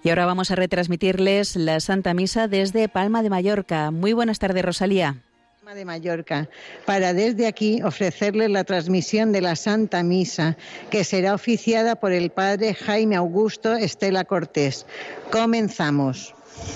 Y ahora vamos a retransmitirles la Santa Misa desde Palma de Mallorca. Muy buenas tardes, Rosalía. Palma de Mallorca, para desde aquí ofrecerles la transmisión de la Santa Misa, que será oficiada por el Padre Jaime Augusto Estela Cortés. Comenzamos.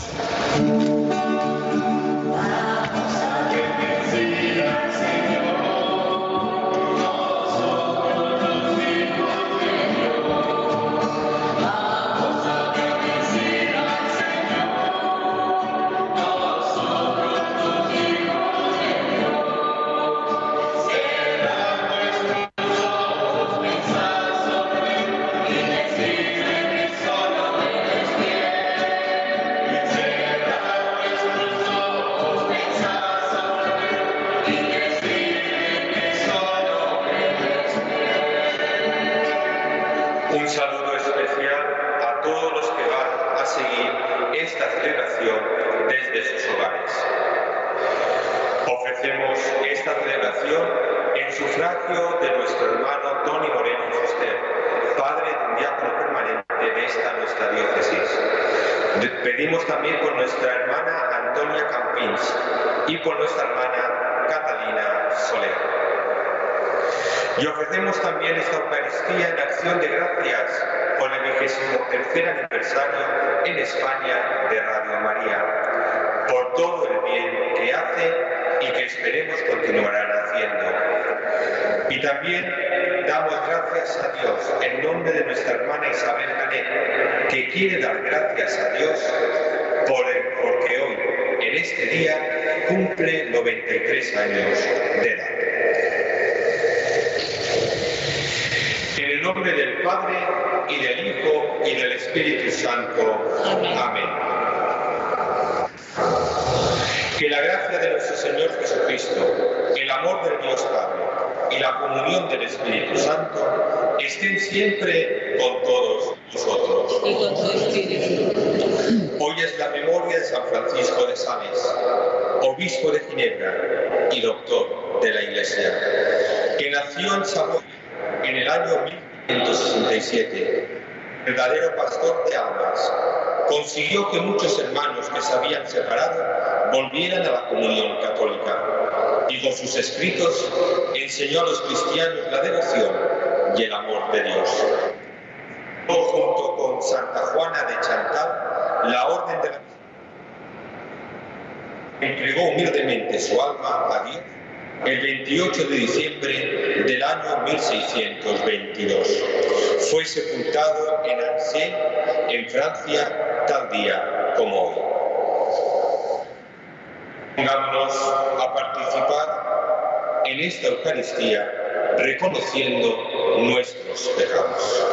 Un saludo especial a todos los que van a seguir esta celebración desde sus hogares. Ofrecemos esta celebración en sufragio de nuestro hermano Tony Moreno Fuster, padre de un diácono permanente de esta nuestra diócesis. Pedimos también por nuestra hermana Antonia Campins y por nuestra hermana Catalina Soler. Y ofrecemos también esta Eucaristía en acción de gracias por el 23º aniversario en España de Radio María, por todo el bien que hace y que esperemos continuarán haciendo. Y también damos gracias a Dios en nombre de nuestra hermana Isabel Canet, que quiere dar gracias a Dios porque hoy, en este día, cumple 93 años de edad. En el nombre del Padre, y del Hijo, y del Espíritu Santo. Amén. Amén. Que la gracia de nuestro Señor Jesucristo, el amor del Dios Padre y la comunión del Espíritu Santo estén siempre con todos nosotros. Y con tu espíritu. Hoy es la memoria de San Francisco de Sales, obispo de Ginebra y doctor de la Iglesia, que nació en Saboya en el año 1567, verdadero pastor de almas. Consiguió que muchos hermanos que se habían separado volvieran a la comunión católica y con sus escritos enseñó a los cristianos la devoción y el amor de Dios. Junto con Santa Juana de Chantal, la orden de la entregó humildemente su alma a Dios el 28 de diciembre del año 1622. Fue sepultado en Annecy, en Francia, tal día como hoy. Pongámonos a participar en esta Eucaristía reconociendo nuestros pecados.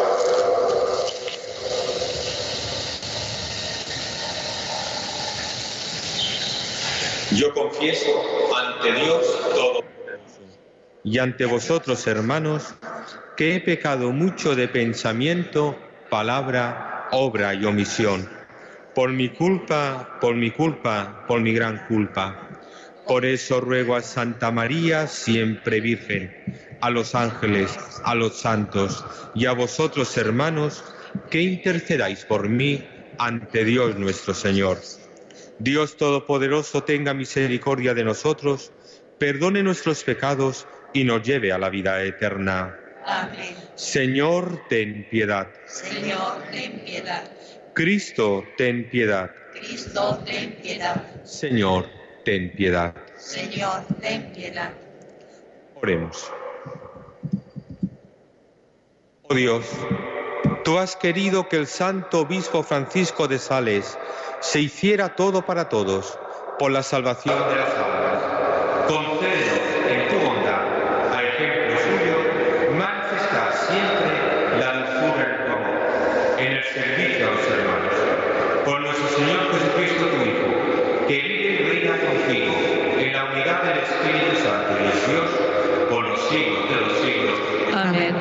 Yo confieso ante Dios Todopoderoso y ante vosotros, hermanos, que he pecado mucho de pensamiento, palabra, obra y omisión, por mi culpa, por mi gran culpa. Por eso ruego a Santa María, siempre Virgen, a los ángeles, a los santos y a vosotros, hermanos, que intercedáis por mí ante Dios nuestro Señor. Dios Todopoderoso tenga misericordia de nosotros, perdone nuestros pecados y nos lleve a la vida eterna. Amén. Señor, ten piedad. Señor, ten piedad. Cristo, ten piedad. Cristo, ten piedad. Señor, ten piedad. Señor, ten piedad. Oremos. Oh Dios, tú has querido que el santo obispo Francisco de Sales se hiciera todo para todos, por la salvación de las almas. Concédenos en tu bondad, a ejemplo suyo, manifestar siempre la dulzura de tu amor, en el servicio a los hermanos. Por nuestro Señor Jesucristo, tu Hijo, que vive y reina contigo, en la unidad del Espíritu Santo y es Dios, por los siglos de los siglos. Amén.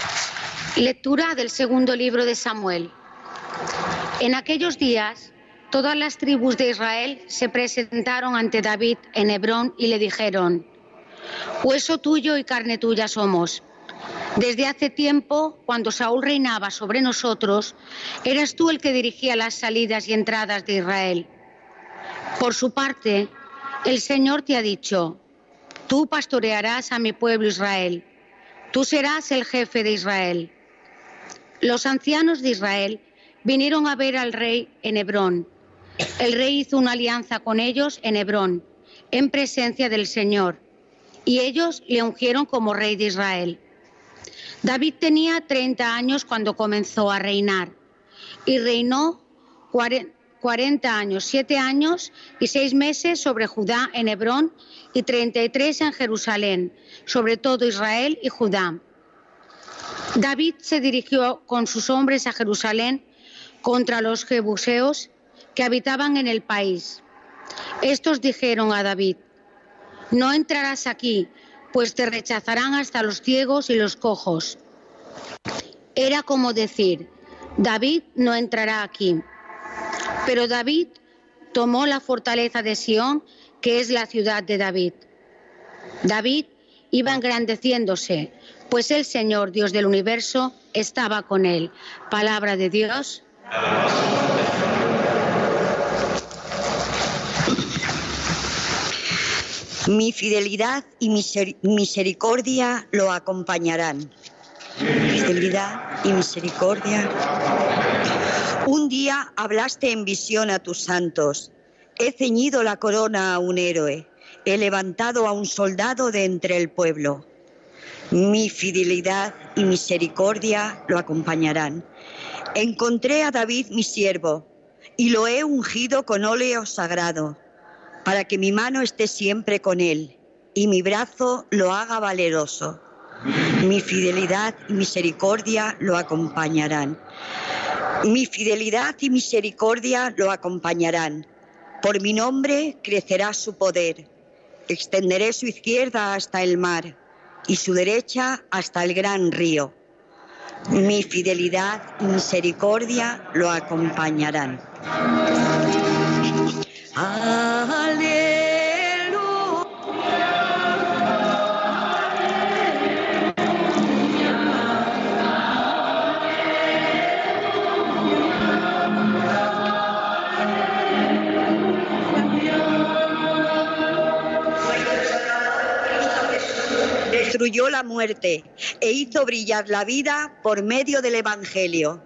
Lectura del segundo libro de Samuel. En aquellos días, todas las tribus de Israel se presentaron ante David en Hebrón y le dijeron: hueso tuyo y carne tuya somos. Desde hace tiempo, cuando Saúl reinaba sobre nosotros, eras tú el que dirigía las salidas y entradas de Israel. Por su parte, el Señor te ha dicho: tú pastorearás a mi pueblo Israel. Tú serás el jefe de Israel. Los ancianos de Israel vinieron a ver al rey en Hebrón. El rey hizo una alianza con ellos en Hebrón, en presencia del Señor, y ellos le ungieron como rey de Israel. David tenía 30 años cuando comenzó a reinar, y reinó 40 años, 7 años y 6 meses sobre Judá en Hebrón, y 33 en Jerusalén, sobre todo Israel y Judá. David se dirigió con sus hombres a Jerusalén contra los jebuseos que habitaban en el país. Estos dijeron a David: no entrarás aquí, pues te rechazarán hasta los ciegos y los cojos. Era como decir: David no entrará aquí. Pero David tomó la fortaleza de Sión, que es la ciudad de David. David iba engrandeciéndose, pues el Señor, Dios del universo, estaba con él. Palabra de Dios. Mi fidelidad y misericordia lo acompañarán. Fidelidad y misericordia. Un día hablaste en visión a tus santos. He ceñido la corona a un héroe. He levantado a un soldado de entre el pueblo. Mi fidelidad y misericordia lo acompañarán. Encontré a David mi siervo y lo he ungido con óleo sagrado, para que mi mano esté siempre con él y mi brazo lo haga valeroso. Mi fidelidad y misericordia lo acompañarán. Mi fidelidad y misericordia lo acompañarán. Por mi nombre crecerá su poder. Extenderé su izquierda hasta el mar y su derecha hasta el gran río. Mi fidelidad y misericordia lo acompañarán. Aleluya. Destruyó la muerte e hizo brillar la vida por medio del Evangelio.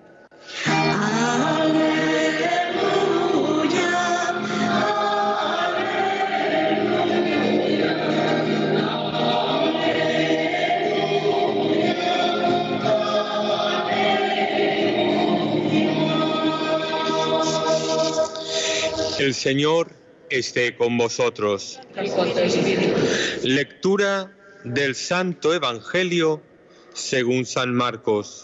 El Señor esté con vosotros. Lectura del Santo Evangelio según San Marcos.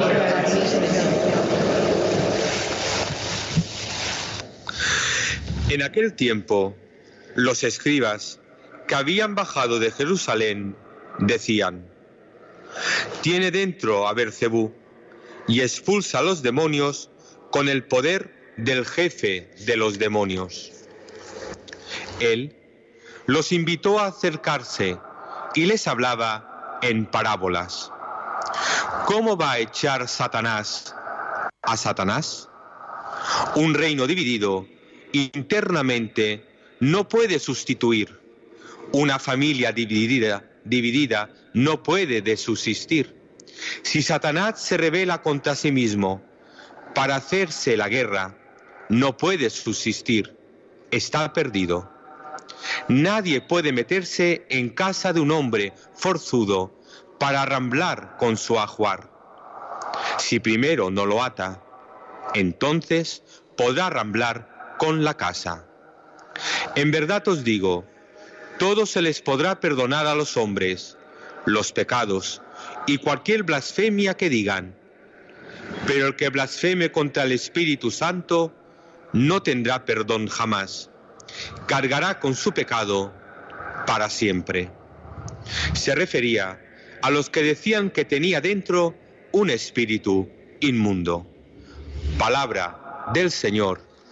En aquel tiempo, los escribas que habían bajado de Jerusalén decían: tiene dentro a Beelzebú y expulsa a los demonios con el poder del jefe de los demonios. Él los invitó a acercarse y les hablaba en parábolas. ¿Cómo va a echar Satanás a Satanás? Un reino dividido internamente no puede sustituir. Una familia dividida no puede subsistir. Si Satanás se rebela contra sí mismo para hacerse la guerra, no puede subsistir. Está perdido. Nadie puede meterse en casa de un hombre forzudo para arramblar con su ajuar. Si primero no lo ata, entonces podrá arramblar con la casa. En verdad os digo, todo se les podrá perdonar a los hombres, los pecados y cualquier blasfemia que digan. Pero el que blasfeme contra el Espíritu Santo no tendrá perdón jamás. Cargará con su pecado para siempre. Se refería a los que decían que tenía dentro un espíritu inmundo. Palabra del Señor.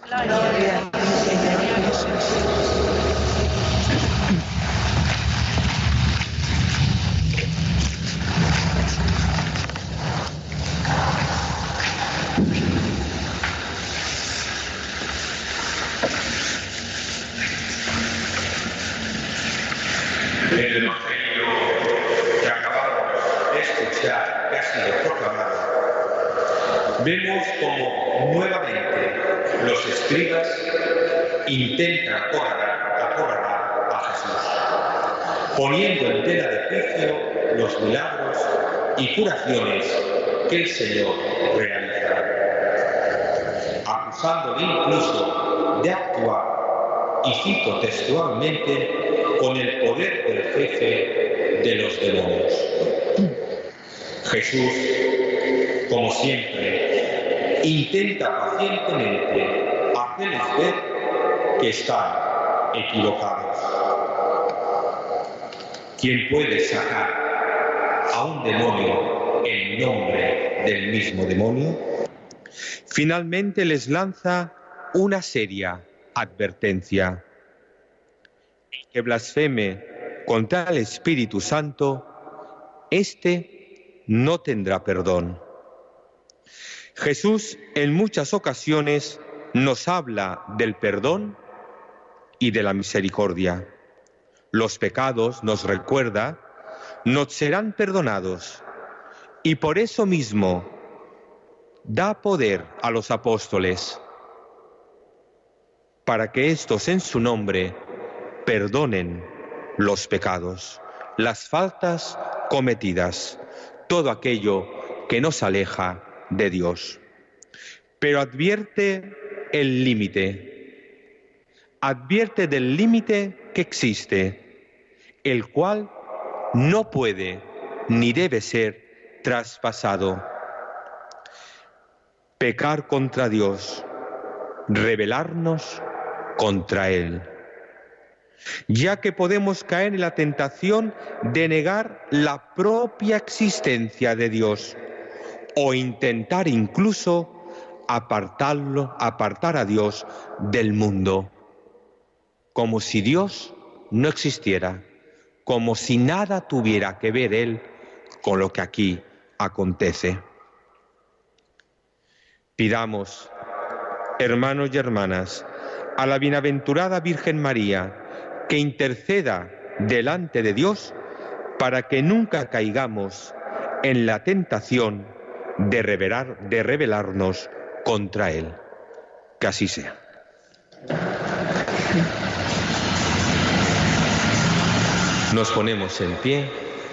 En el Evangelio que acabamos de escuchar, que ha sido proclamado, vemos como nuevamente los escribas intentan acorralar a Jesús, poniendo en tela de juicio los milagros y curaciones que el Señor realiza, acusándole incluso de actuar, y cito textualmente, con el poder del jefe de los demonios. Jesús, como siempre, intenta pacientemente hacerles ver que están equivocados. ¿Quién puede sacar a un demonio en nombre del mismo demonio? Finalmente les lanza una seria advertencia. El que blasfeme contra el Espíritu Santo, éste no tendrá perdón. Jesús en muchas ocasiones nos habla del perdón y de la misericordia. Los pecados, nos recuerda, nos serán perdonados, y por eso mismo da poder a los apóstoles para que éstos en su nombre perdonen los pecados, las faltas cometidas, todo aquello que nos aleja de Dios. Pero advierte el límite, advierte del límite que existe, el cual no puede ni debe ser traspasado. Pecar contra Dios, rebelarnos contra Él, ya que podemos caer en la tentación de negar la propia existencia de Dios o intentar incluso apartar a Dios del mundo, como si Dios no existiera, como si nada tuviera que ver Él con lo que aquí acontece. Pidamos, hermanos y hermanas, a la bienaventurada Virgen María, que interceda delante de Dios para que nunca caigamos en la tentación de rebelarnos contra Él. Que así sea. Nos ponemos en pie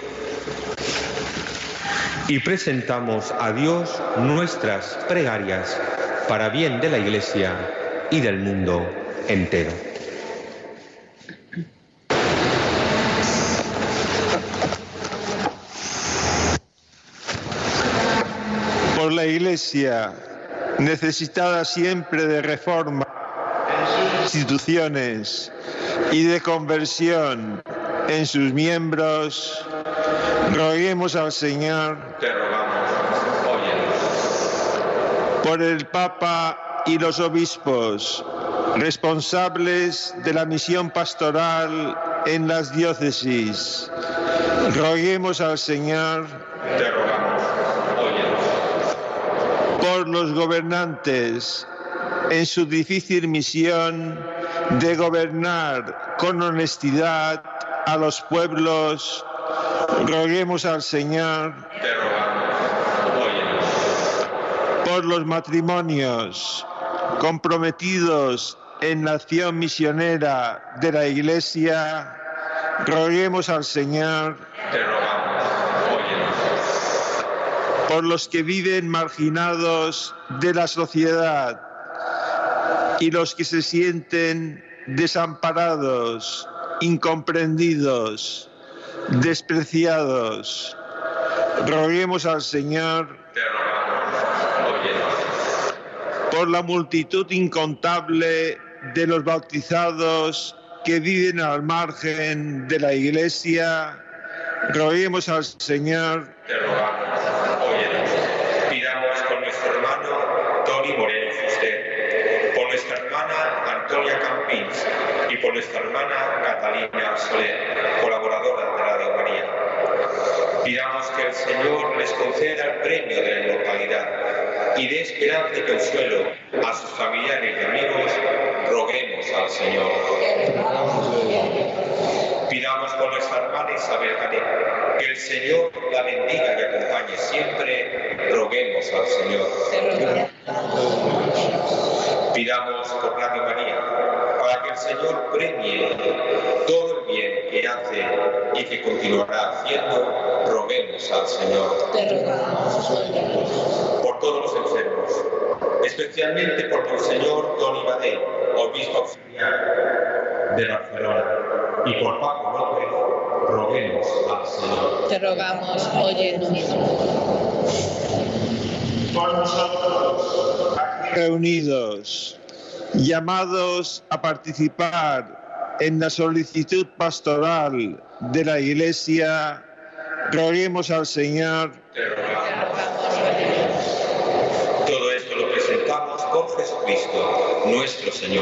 y presentamos a Dios nuestras plegarias para bien de la Iglesia y del mundo entero. Por la Iglesia, necesitada siempre de reforma en sus instituciones y de conversión en sus miembros, roguemos al Señor. Te rogamos, óyenos. Por el Papa y los obispos, responsables de la misión pastoral en las diócesis, roguemos al Señor. Te rogamos, óyenos. Por los gobernantes en su difícil misión de gobernar con honestidad a los pueblos, roguemos al Señor. Te rogamos, óyenos. Por los matrimonios comprometidos en la acción misionera de la Iglesia, roguemos al Señor. Te rogamos, óyenos. Por los que viven marginados de la sociedad y los que se sienten desamparados, incomprendidos, despreciados, roguemos al Señor. Te rogamos, óyenos. Por la multitud incontable de los bautizados que viven al margen de la Iglesia, roguemos al Señor. Te rogamos, óyenos. Pidamos con nuestro hermano Tony Moreno Fuster, por nuestra nuestra hermana Catalina Soler, colaboradora de Radio María. Pidamos que el Señor les conceda el premio de la inmortalidad y dé esperanza y consuelo a sus familiares y amigos. Roguemos al Señor. Pidamos por nuestra hermana Isabel Canet, que el Señor la bendiga y acompañe siempre. Roguemos al Señor. Pidamos por Radio María, para que el Señor premie todo el bien que hace y que continuará haciendo. Roguemos al Señor. Por todos los enfermos, especialmente por Monseñor Toni Badell, obispo auxiliar de Barcelona, y por Paco López, roguemos al Señor. Te rogamos, óyenos. Por nosotros, aquí reunidos, llamados a participar en la solicitud pastoral de la Iglesia, roguemos al Señor. Todo esto lo presentamos por Jesucristo, nuestro Señor.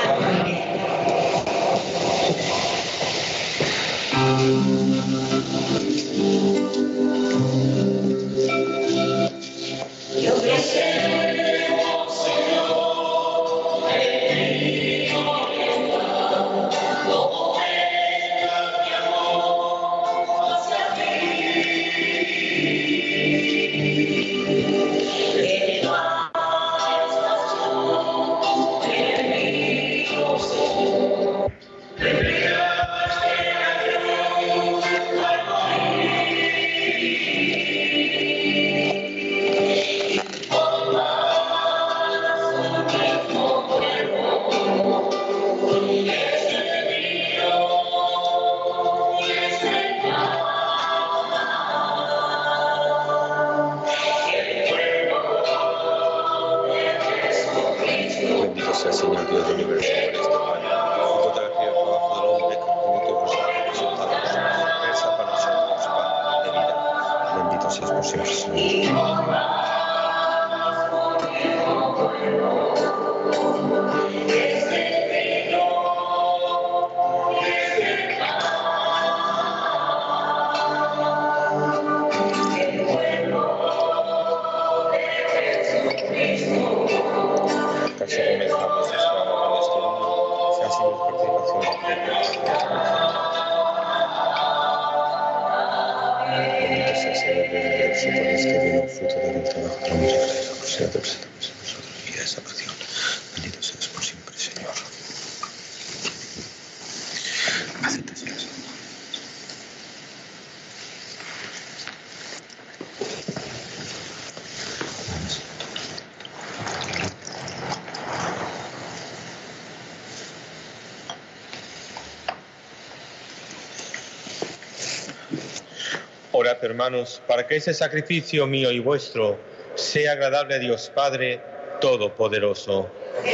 Orad, hermanos, para que ese sacrificio mío y vuestro sea agradable a Dios Padre Todopoderoso.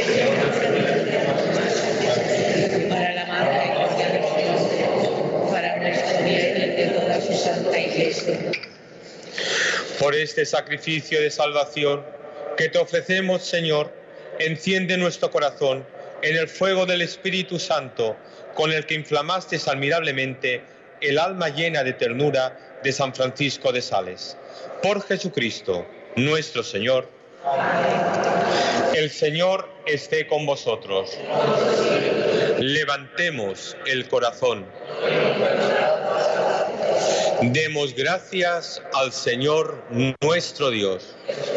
Para la misericordia de Dios, para nuestro bien y de toda su santa Iglesia. Por este sacrificio de salvación que te ofrecemos, Señor, enciende nuestro corazón en el fuego del Espíritu Santo, con el que inflamaste admirablemente el alma llena de ternura de San Francisco de Sales. Por Jesucristo, nuestro Señor. El Señor esté con vosotros. Levantemos el corazón. Demos gracias al Señor nuestro Dios.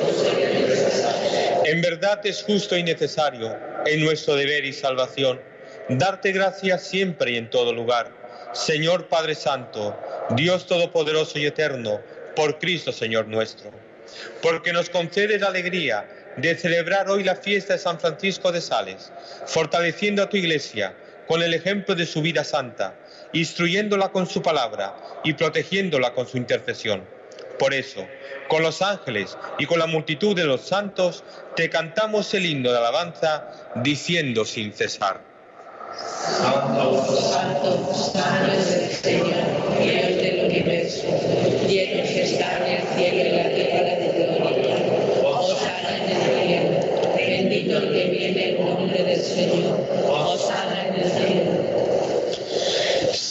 En verdad es justo y necesario, en nuestro deber y salvación, darte gracias siempre y en todo lugar, Señor Padre Santo, Dios Todopoderoso y Eterno, por Cristo Señor nuestro, porque nos concede la alegría de celebrar hoy la fiesta de San Francisco de Sales, fortaleciendo a tu Iglesia con el ejemplo de su vida santa, instruyéndola con su palabra y protegiéndola con su intercesión. Por eso, con los ángeles y con la multitud de los santos, te cantamos el himno de alabanza, diciendo sin cesar: Santo, santo, santo es el Señor, Dios del universo, llenos están el cielo y la tierra de gloria. Hosana en el cielo, bendito el que viene en nombre del Señor. Hosana en el cielo.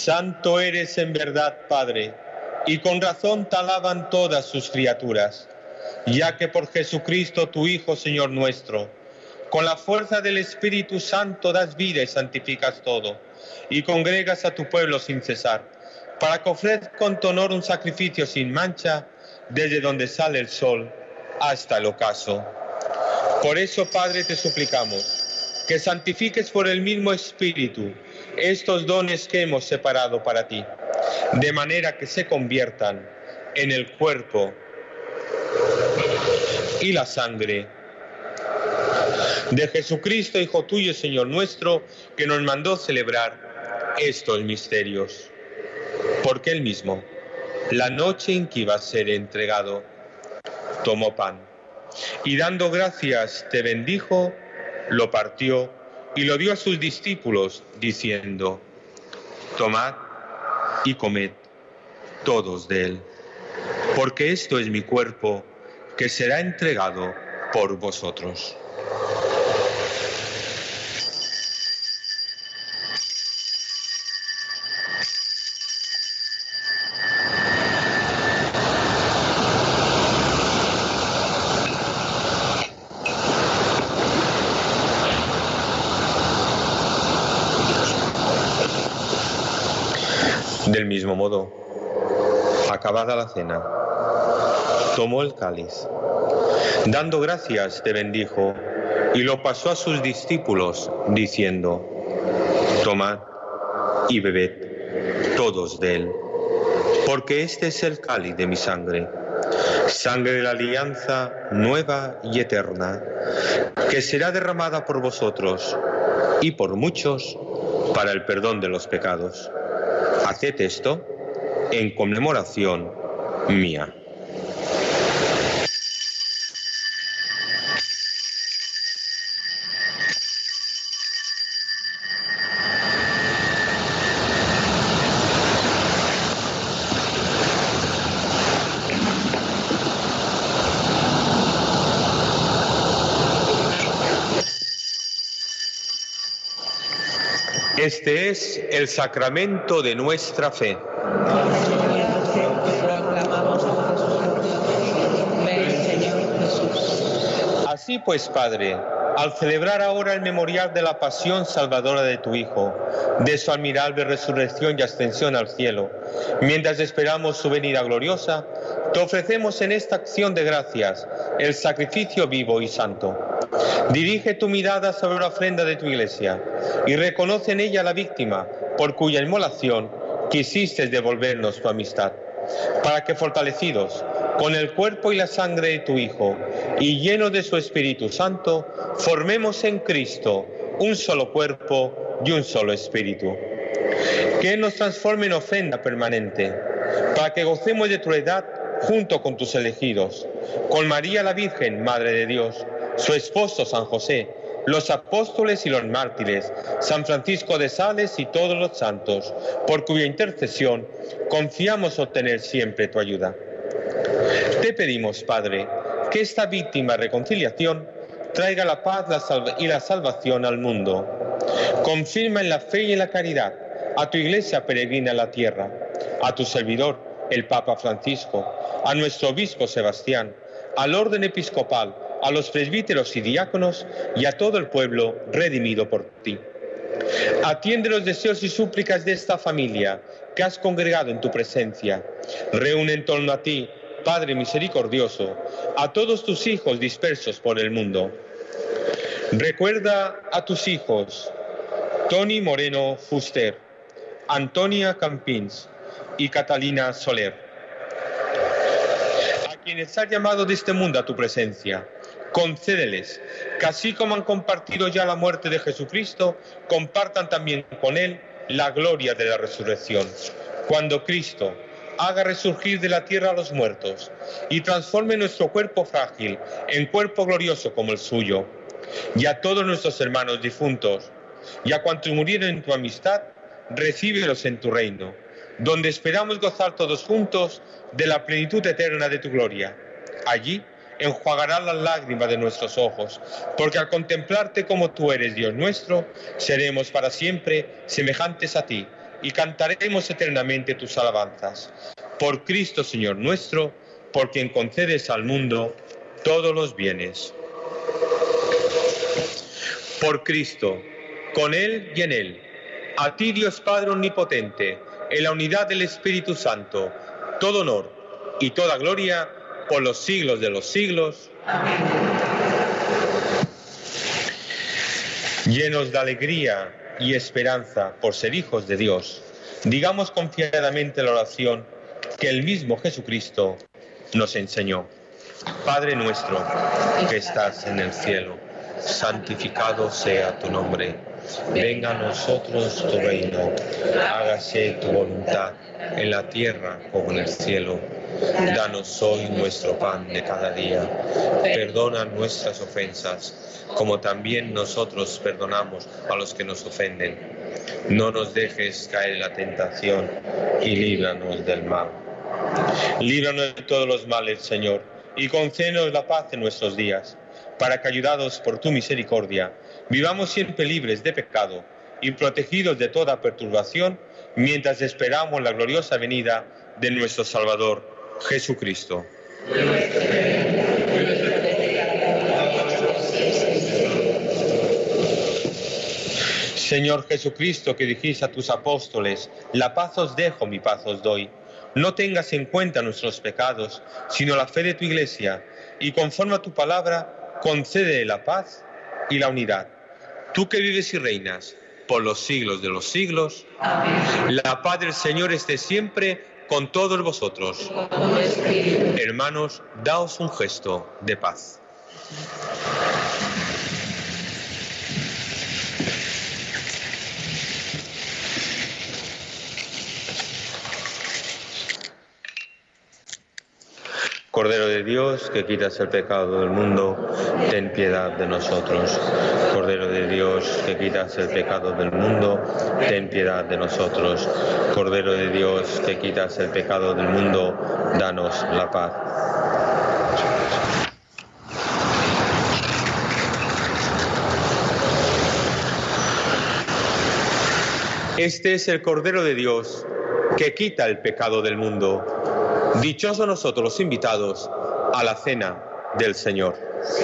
Santo eres en verdad, Padre, y con razón te alaban todas sus criaturas, ya que por Jesucristo, tu Hijo, Señor nuestro, con la fuerza del Espíritu Santo das vida y santificas todo, y congregas a tu pueblo sin cesar, para que ofrezca con tu honor un sacrificio sin mancha, desde donde sale el sol hasta el ocaso. Por eso, Padre, te suplicamos que santifiques por el mismo Espíritu estos dones que hemos separado para ti, de manera que se conviertan en el cuerpo y la sangre de Jesucristo, Hijo tuyo, Señor nuestro, que nos mandó celebrar estos misterios. Porque él mismo, la noche en que iba a ser entregado, tomó pan y dando gracias te bendijo, lo partió y lo dio a sus discípulos, diciendo: tomad y comed todos de él, porque esto es mi cuerpo, que será entregado por vosotros. Del mismo modo, acabada la cena, tomó el cáliz, dando gracias te bendijo y lo pasó a sus discípulos, diciendo: tomad y bebed todos de él, porque este es el cáliz de mi sangre, sangre de la alianza nueva y eterna, que será derramada por vosotros y por muchos para el perdón de los pecados. Haced esto en conmemoración mía. Este es el sacramento de nuestra fe. Así pues, Padre, al celebrar ahora el memorial de la pasión salvadora de tu Hijo, de su admirable resurrección y ascensión al cielo, mientras esperamos su venida gloriosa, te ofrecemos en esta acción de gracias el sacrificio vivo y santo. Dirige tu mirada sobre la ofrenda de tu Iglesia y reconoce en ella la víctima por cuya inmolación quisiste devolvernos tu amistad, para que fortalecidos con el cuerpo y la sangre de tu Hijo y llenos de su Espíritu Santo, formemos en Cristo un solo cuerpo y un solo espíritu. Que Él nos transforme en ofrenda permanente, para que gocemos de tu heredad junto con tus elegidos, con María la Virgen, Madre de Dios, su esposo San José, los apóstoles y los mártires, San Francisco de Sales y todos los santos, por cuya intercesión confiamos obtener siempre tu ayuda. Te pedimos, Padre, que esta víctima reconciliación traiga la paz y la salvación al mundo. Confirma en la fe y en la caridad a tu Iglesia peregrina en la tierra, a tu servidor, el Papa Francisco, a nuestro obispo Sebastián, al orden episcopal, a los presbíteros y diáconos y a todo el pueblo redimido por ti. Atiende los deseos y súplicas de esta familia que has congregado en tu presencia. Reúne en torno a ti, Padre misericordioso, a todos tus hijos dispersos por el mundo. Recuerda a tus hijos, Tony Moreno Fuster, Antonia Campins y Catalina Soler, a quienes has llamado de este mundo a tu presencia. Concédeles que así como han compartido ya la muerte de Jesucristo, compartan también con Él la gloria de la resurrección. Cuando Cristo haga resurgir de la tierra a los muertos y transforme nuestro cuerpo frágil en cuerpo glorioso como el suyo, y a todos nuestros hermanos difuntos, y a cuantos murieron en tu amistad, recíbelos en tu reino, donde esperamos gozar todos juntos de la plenitud eterna de tu gloria. Allí enjuagarás las lágrimas de nuestros ojos, porque al contemplarte como tú eres Dios nuestro, seremos para siempre semejantes a ti, y cantaremos eternamente tus alabanzas. Por Cristo, Señor nuestro, por quien concedes al mundo todos los bienes. Por Cristo, con Él y en Él, a ti, Dios Padre Omnipotente, en la unidad del Espíritu Santo, todo honor y toda gloria por los siglos de los siglos. Amén. Llenos de alegría y esperanza por ser hijos de Dios, digamos confiadamente la oración que el mismo Jesucristo nos enseñó. Padre nuestro, que estás en el cielo, santificado sea tu nombre. Venga a nosotros tu reino, hágase tu voluntad en la tierra como en el cielo. Danos hoy nuestro pan de cada día. Perdona nuestras ofensas, como también nosotros perdonamos a los que nos ofenden. No nos dejes caer en la tentación y líbranos del mal. Líbranos de todos los males, Señor, y concédenos la paz en nuestros días, para que, ayudados por tu misericordia, vivamos siempre libres de pecado y protegidos de toda perturbación, mientras esperamos la gloriosa venida de nuestro Salvador, Jesucristo. Señor Jesucristo, que dijiste a tus apóstoles, la paz os dejo, mi paz os doy. No tengas en cuenta nuestros pecados, sino la fe de tu Iglesia, y conforme a tu palabra, concede la paz y la unidad. Tú que vives y reinas por los siglos de los siglos. Amén. La paz del Señor esté siempre con todos vosotros. Hermanos, daos un gesto de paz. Cordero de Dios, que quitas el pecado del mundo, ten piedad de nosotros. Cordero de Dios, que quitas el pecado del mundo, ten piedad de nosotros. Cordero de Dios, que quitas el pecado del mundo, danos la paz. Este es el Cordero de Dios, que quita el pecado del mundo. Dichosos nosotros los invitados a la cena del Señor.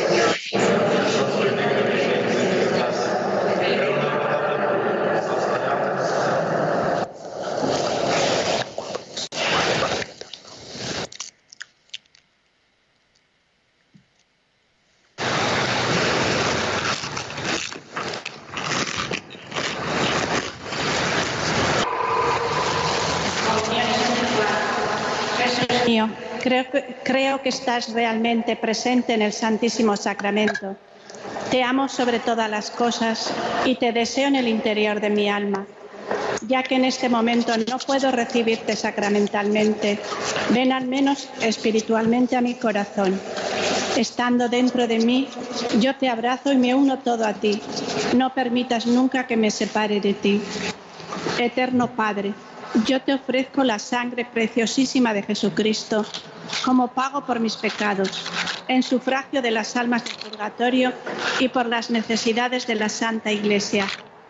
Creo que estás realmente presente en el Santísimo Sacramento. Te amo sobre todas las cosas y te deseo en el interior de mi alma. Ya que en este momento no puedo recibirte sacramentalmente, ven al menos espiritualmente a mi corazón. Estando dentro de mí, yo te abrazo y me uno todo a ti. No permitas nunca que me separe de ti. Eterno Padre, yo te ofrezco la sangre preciosísima de Jesucristo como pago por mis pecados, en sufragio de las almas del purgatorio y por las necesidades de la Santa Iglesia.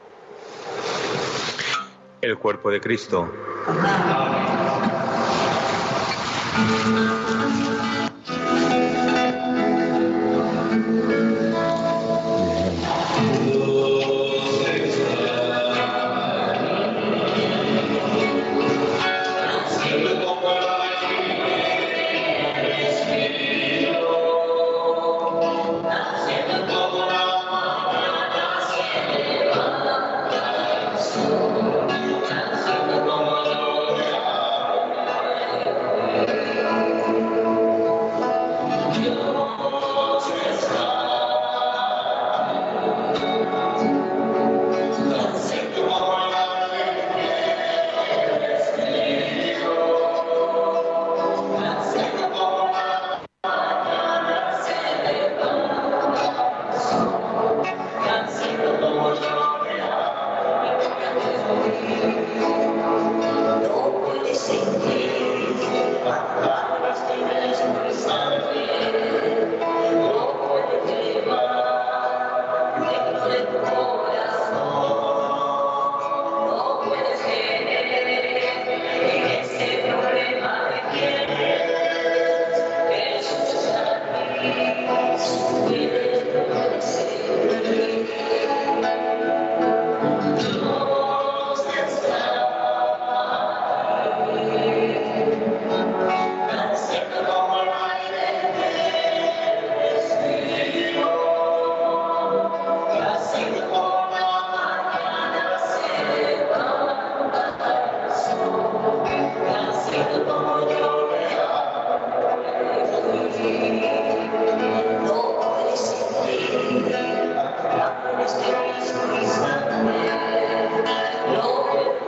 El cuerpo de Cristo.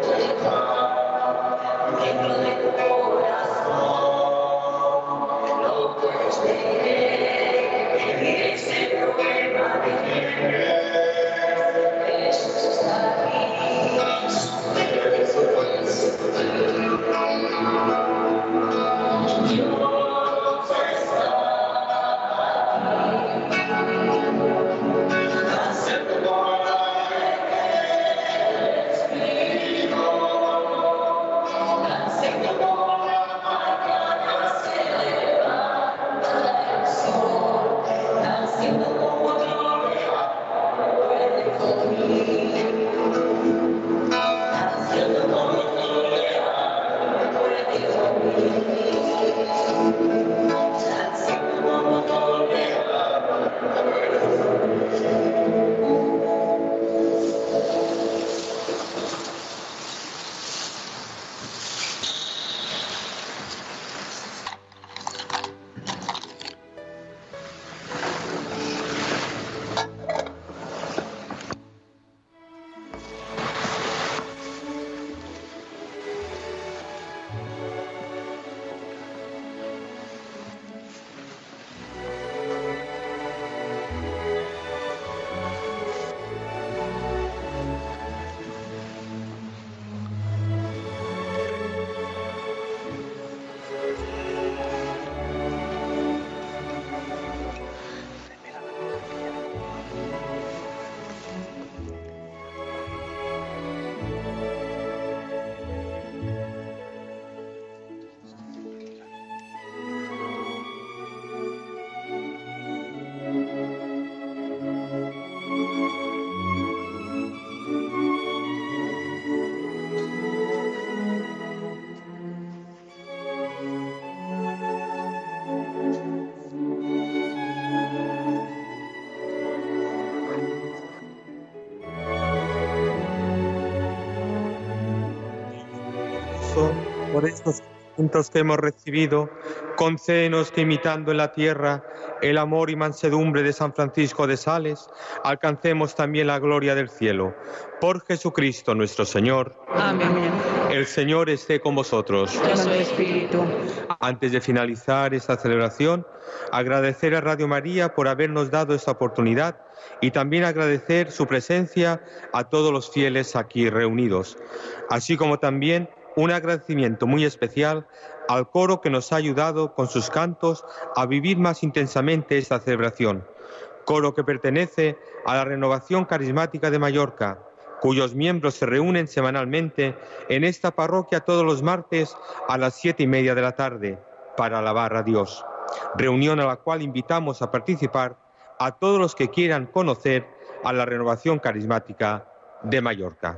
Por estos sacramentos que hemos recibido, concédenos que imitando en la tierra el amor y mansedumbre de San Francisco de Sales, alcancemos también la gloria del cielo. Por Jesucristo nuestro Señor. Amén. El Señor esté con vosotros. Con el Espíritu. Antes de finalizar esta celebración, agradecer a Radio María por habernos dado esta oportunidad y también agradecer su presencia a todos los fieles aquí reunidos, así como también un agradecimiento muy especial al coro que nos ha ayudado con sus cantos a vivir más intensamente esta celebración, coro que pertenece a la Renovación Carismática de Mallorca, cuyos miembros se reúnen semanalmente en esta parroquia todos los martes a las 7:30 de la tarde para alabar a Dios, reunión a la cual invitamos a participar a todos los que quieran conocer a la Renovación Carismática de Mallorca.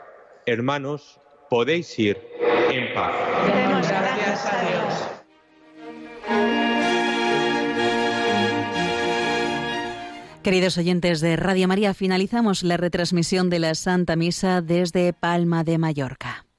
Hermanos, podéis ir en paz. Demos gracias a Dios. Queridos oyentes de Radio María, finalizamos la retransmisión de la Santa Misa desde Palma de Mallorca.